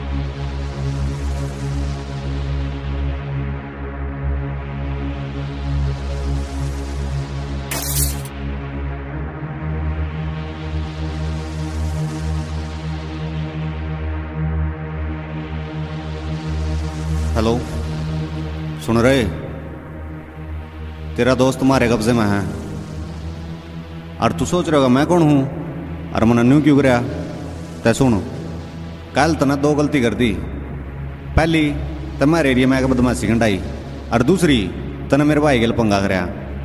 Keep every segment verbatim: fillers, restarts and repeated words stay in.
Hello, सुन रहे? तेरा दोस्त तुम्हारे कब्जे में है और तू सोच रहा होगा मैं कौन हूँ और मैंने न्यू क्यों कराया। तै सुन, कल तने दो गलती कर दी। पहली तो मेरे एरिया में आकर बदमाशी घंटाई और दूसरी तने मेरे भाई के पंगा कराया।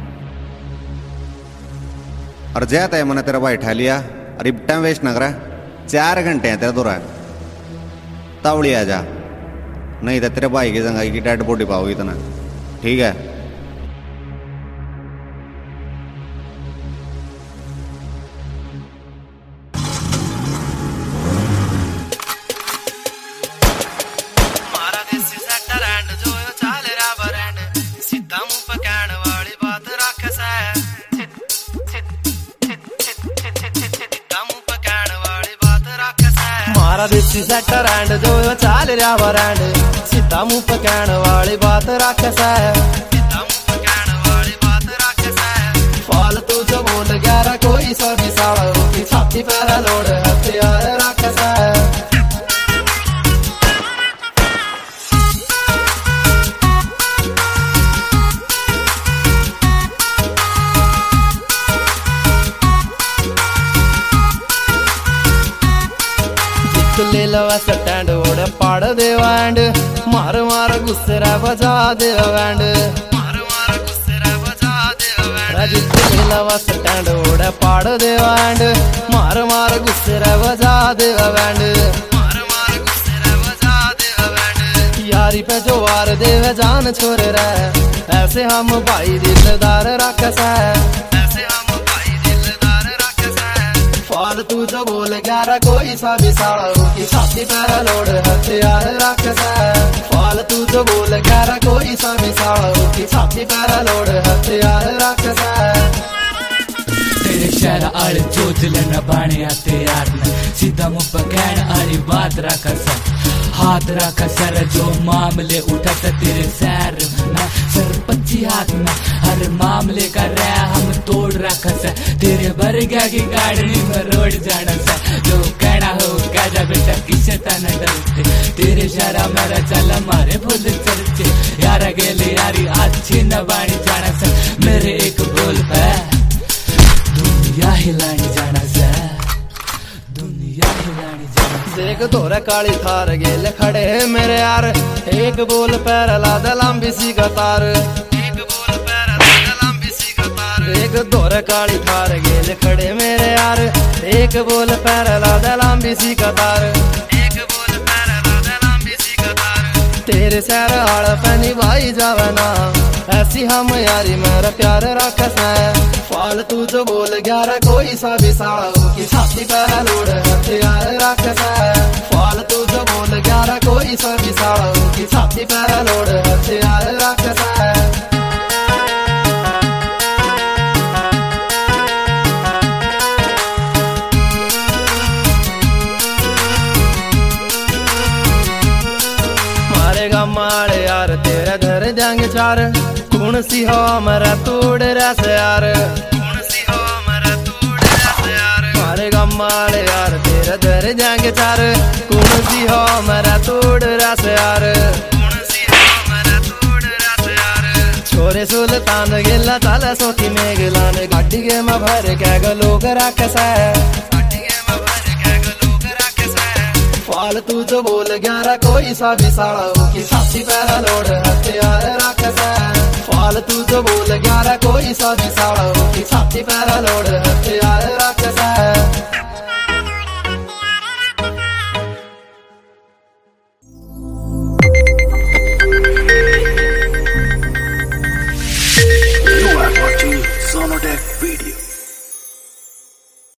और जय तय मैंने तेरा भाई ठा लिया और अब टाइम वेस्ट ना करा। चार घंटे हैं तेरा दौरा, तावड़ी आ जा, नहीं तो तेरे भाई की जंगाई की डेड बॉडी पाओगी तना। ठीक है? मारा देसी सेक्टर एंड जो चाल रहा बरैंड सीधा मुंह पकाने वाली बात रख सा सीधा मुंह पकाने वाली बात रख सा। मारा देसी सेक्टर एंड जो चाल रहा बरैंड सीधा मुंह पकाने वाली बात रख सा सीधा मुंह पकाने वाली बात रख सा। फालतू जो बोल ग्यारह कोई सा भी साला की छाती पर लोड हथियार रख सा। ले लवा स्टैंड ओड़े पाड़ दे बैंड मार मार गुस्से रा बजा दे बैंड मार मार गुस्से रा बजा दे बैंड। ले लवा स्टैंड ओड़े पाड़ दे बैंड मार मार गुस्से रा बजा दे बैंड मार मार गुस्से रा बजा दे बैंड। यारी पे जो वार दे जान छोड़ रहा ऐसे हम भाई दिलदार रख सा ऐसे हम भाई दिलदार रख सा। फालतू जो बोल ग्यारह कोई सा भी साला की छाती पर लोड हथियार रख सा। फालतू जो बोल ग्यारह कोई सा भी साला की छाती पर लोड हथियार रख सा। तेरे शहर आड़े जोत लेना बाणे आते यार न सीधा मुंह पकड़ आरी बात रख सा। हाथ रख सर जो मामले उठा तेरे सैर में सर पच्ची हाथ में हर मामले का रहा हम तोड़ रख सा। तेरे भर गया की गाड़ी में रोड जाना सा जो कहना हो कह जा बेटा किसे तना डरते। तेरे शहरा मेरा चल मारे फुल चर्चे यार गेले यारी अच्छी न बाणी जाना सा। मेरे एक बोल पे दुनिया हिलानी जाना सा दुनिया हिलानी जाना। देख तोरा काली थार गेल खड़े मेरे यार एक बोल पैर लादा लंबी सी कतार एक बोल पैर लादा लंबी सी कतार। एक तोरा काली थार गेल खड़े मेरे यार एक बोल पैर लादा लंबी सी कतार एक बोल पैर लादा लंबी सी कतार। तेरे सैर आड़ पैनी भाई जावना ऐसी हम यारी मेरा प्यार रख सा। फालतू जो बोल ग्यारह कोई सा भी साला की छाती पर लोड हथियार रख सा। फालतू जो बोल ग्यारह कोई सा भी साला की छाती पर लोड हथियार रख सा। मारेगा मारे यार तेरा घर जाएंगे चार कौन सी हो मेरा तोड़ रस यार कौन सी हो मेरा तोड़ रस यार। मारेगा मारे यार तेरा घर जाएंगे चार कौन सी हो मेरा तोड़ रस यार कौन सी हो मेरा तोड़ रस यार। छोरे सुल्तान गिला ताला सोटी में गिलाने गाड़ी के में भर के लोग रख सा फालतू जो बोल ग्यारह कोई सा भी साला की छाती पर लोड हथियार रख सा। फालतू जो बोल ग्यारह कोई सा भी साला की छाती पर लोड हथियार रख